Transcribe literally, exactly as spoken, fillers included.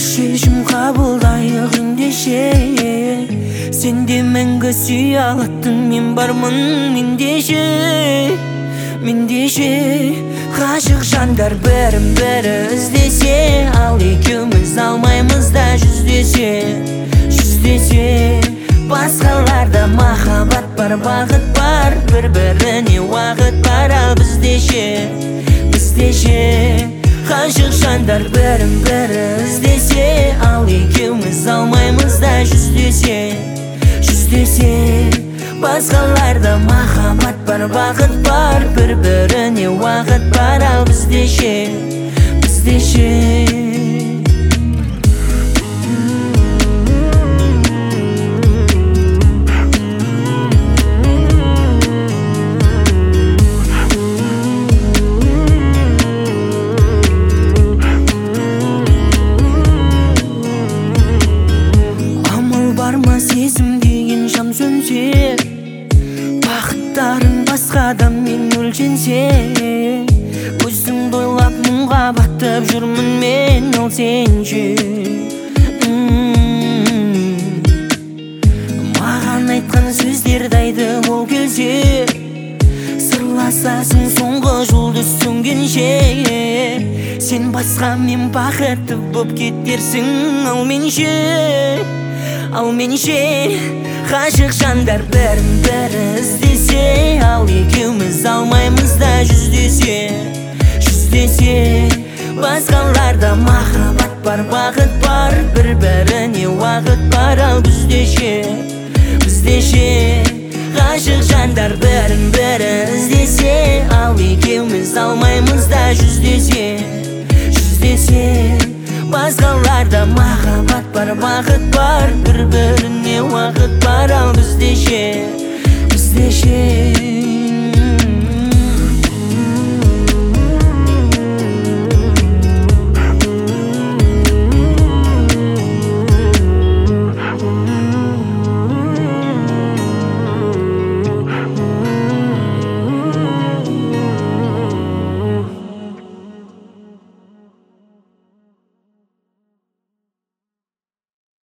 шешім қабылдайық ендеше. Сенде мәңгі сүйе алатын мен бармын мендеше, мендеше. Ғашық жандар бірін бірі іздесе, ал екеуміз алмаймыз да жүздесе, жүздесе. Басқаларда махаббат бар, бақыт бар, бір-біріне уақыт бар, ал біздеше, біздеше. Ғашық жандар бірін бірі іздесе, ал екеуміз алмаймыз да жүздесе, жүздесе. Басқаларда махаббат бар, бақыт бар, бір-біріне уақыт бар, ал біздеше, біздеше. Сезім деген шам сөнсе, бақыттарың басқа адаммен өлшенсе, өзіңді ойлап мұңға батып жүрмін мен, ал сенше. Маған айтқан сөздерді айтып ол келсе, сырласасың соңғы жұлдыз сөнгенше. Сен басқа мен бақытты боп кетерсің, ал менше, ал менше. Ғашық жандар бірін бірі іздесе, ал екеуміз алмаймыз да жүздесе, жүздесе. Басқаларда махаббат бар, бақыт бар, бір-біріне уақыт бар, ал біздеше, біздеше. Ғашық жандар бірін бірі іздесе, ал екеуміз алмаймыз да жүздесе, жүздесе. Басқаларда махаббат бар, бақыт бар, бір-біріне уақыт бар, ал біздеше, біздеше.